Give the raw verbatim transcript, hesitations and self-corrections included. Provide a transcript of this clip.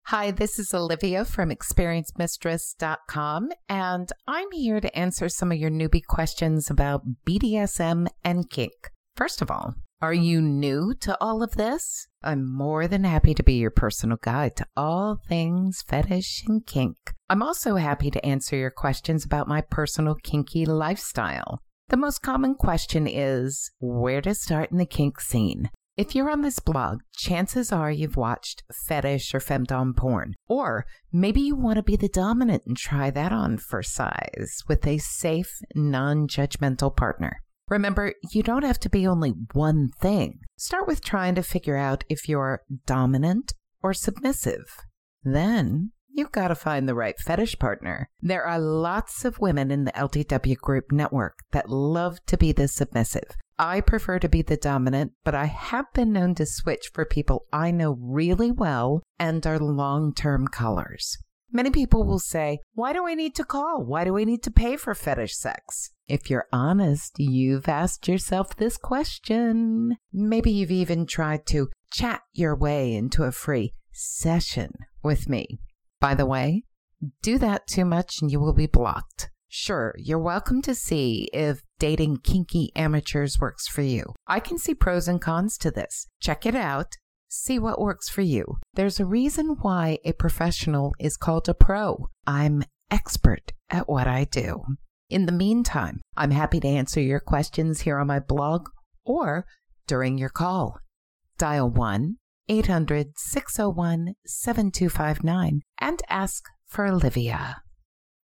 Hi, this is Olivia from experience mistress dot com, and I'm here to answer some of your newbie questions about B D S M and kink. First of all, are you new to all of this? I'm more than happy to be your personal guide to all things fetish and kink. I'm also happy to answer your questions about my personal kinky lifestyle. The most common question is, where to start in the kink scene? If you're on this blog, chances are you've watched fetish or femdom porn, or maybe you want to be the dominant and try that on for size with a safe, non-judgmental partner. Remember, you don't have to be only one thing. Start with trying to figure out if you're dominant or submissive. Then you've got to find the right fetish partner. There are lots of women in the L T W group network that love to be the submissive. I prefer to be the dominant, but I have been known to switch for people I know really well and are long-term callers. Many people will say, why do I need to call? Why do I need to pay for fetish sex? If you're honest, you've asked yourself this question. Maybe you've even tried to chat your way into a free session with me. By the way, do that too much and you will be blocked. Sure, you're welcome to see if dating kinky amateurs works for you. I can see pros and cons to this. Check it out. See what works for you. There's a reason why a professional is called a pro. I'm expert at what I do. In the meantime, I'm happy to answer your questions here on my blog or during your call. Dial one eight hundred six oh one seven two five nine and ask for Olivia.